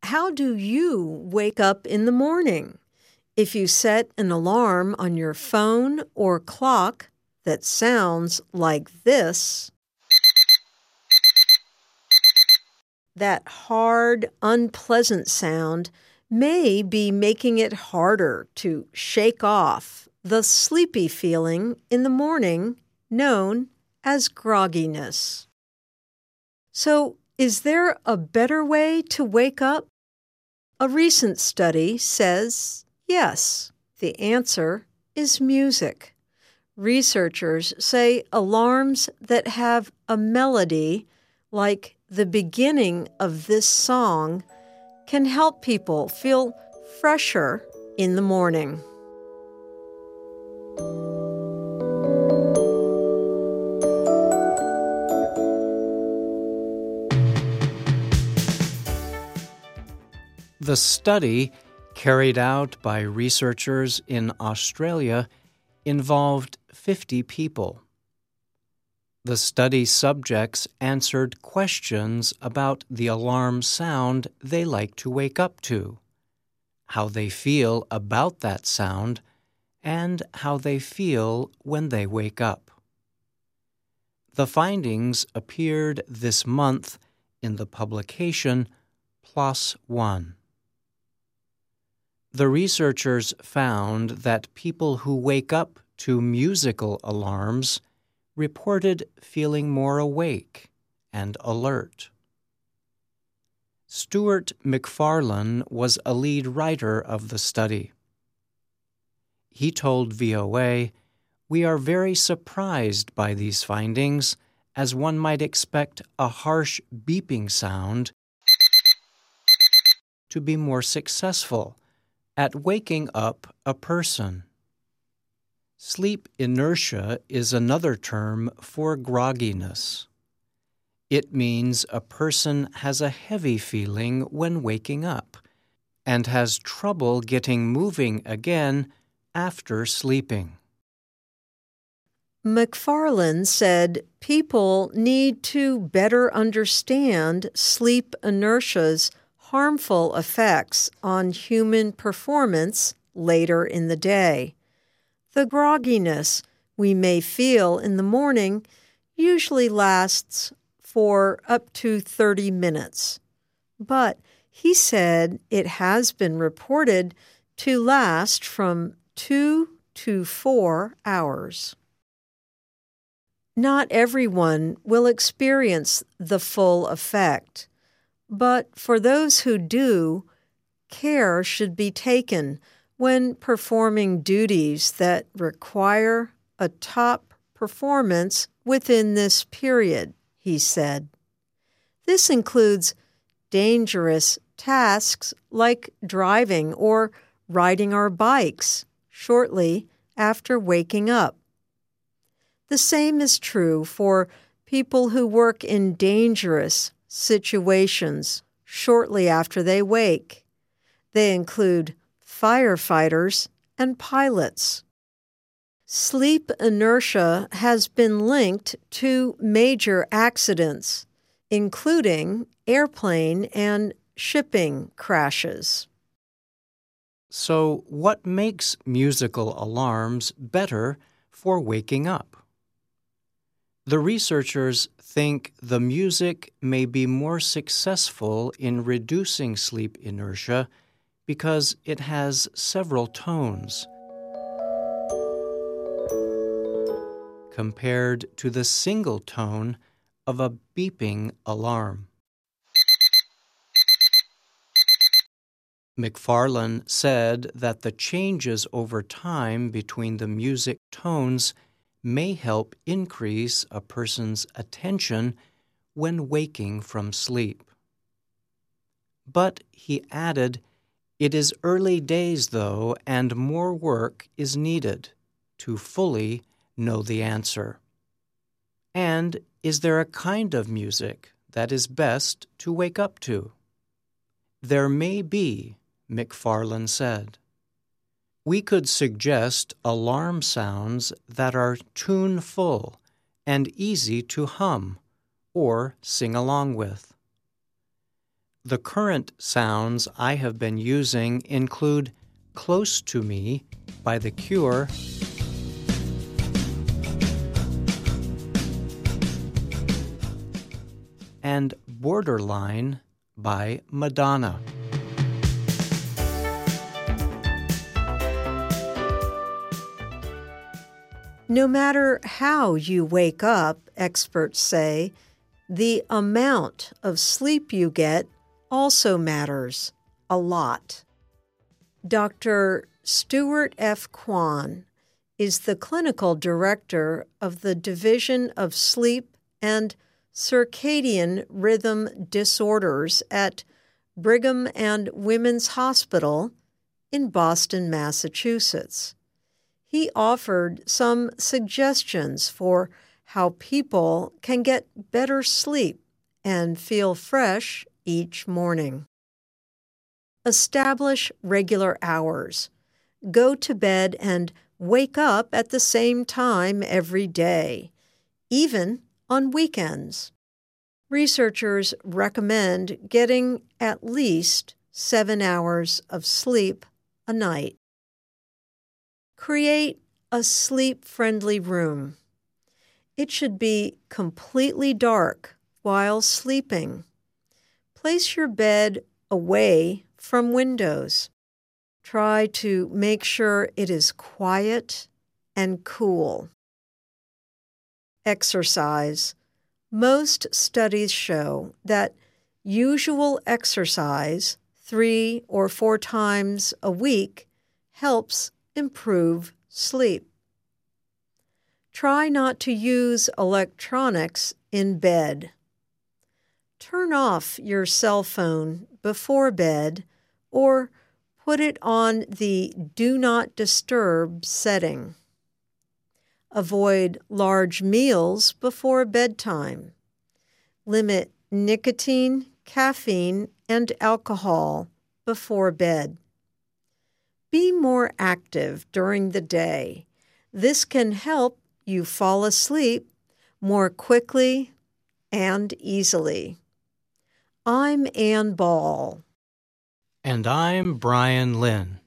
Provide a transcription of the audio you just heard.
how do you wake up in the morning? If you set an alarm on your phone or clock that sounds like this, that hard, unpleasant sound may be making it harder to shake off the sleepy feeling in the morning known as grogginess. So, is there a better way to wake up? A recent study says yes. The answer is music. Researchers say alarms that have a melody like the beginning of this song can help people feel fresher in the morning. The study, carried out by researchers in Australia, involved 50 people. The study subjects answered questions about the alarm sound they like to wake up to, how they feel about that sound, and how they feel when they wake up. The findings appeared this month in the publication PLOS ONE. The researchers found that people who wake up to musical alarms reported feeling more awake and alert. Stuart McFarlane was a lead writer of the study. He told VOA, "We are very surprised by these findings, as one might expect a harsh beeping sound to be more successful at waking up a person." Sleep inertia is another term for grogginess. It means a person has a heavy feeling when waking up and has trouble getting moving again after sleeping. McFarlane said people need to better understand sleep inertia's harmful effects on human performance later in the day. The grogginess we may feel in the morning usually lasts for up to 30 minutes. But he said it has been reported to last from 2 to 4 hours. Not everyone will experience the full effect, but for those who do, care should be taken when performing duties that require a top performance within this period, he said. This includes dangerous tasks like driving or riding our bikes shortly after waking up. The same is true for people who work in dangerous situations shortly after they wake. They include firefighters and pilots. Sleep inertia has been linked to major accidents, including airplane and shipping crashes. So, what makes musical alarms better for waking up? The researchers think the music may be more successful in reducing sleep inertia because it has several tones compared to the single tone of a beeping alarm. McFarlane said that the changes over time between the music tones may help increase a person's attention when waking from sleep. But, he added, it is early days, though, and more work is needed to fully know the answer. And is there a kind of music that is best to wake up to? There may be, McFarlane said. We could suggest alarm sounds that are tuneful and easy to hum or sing along with. The current sounds I have been using include Close to Me by The Cure, and Borderline by Madonna. No matter how you wake up, experts say, the amount of sleep you get also matters a lot. Dr. Stuart F. Kwan is the clinical director of the Division of Sleep and Circadian Rhythm Disorders at Brigham and Women's Hospital in Boston, Massachusetts. He offered some suggestions for how people can get better sleep and feel fresh each morning. Establish regular hours. Go to bed and wake up at the same time every day, even on weekends. Researchers recommend getting at least 7 hours of sleep a night. Create a sleep-friendly room. It should be completely dark while sleeping. Place your bed away from windows. Try to make sure it is quiet and cool. Exercise. Most studies show that usual exercise 3 or 4 times a week helps improve sleep. Try not to use electronics in bed. Turn off your cell phone before bed or put it on the Do Not Disturb setting. Avoid large meals before bedtime. Limit nicotine, caffeine, and alcohol before bed. Be more active during the day. This can help you fall asleep more quickly and easily. I'm Ann Ball. And I'm Brian Lynn.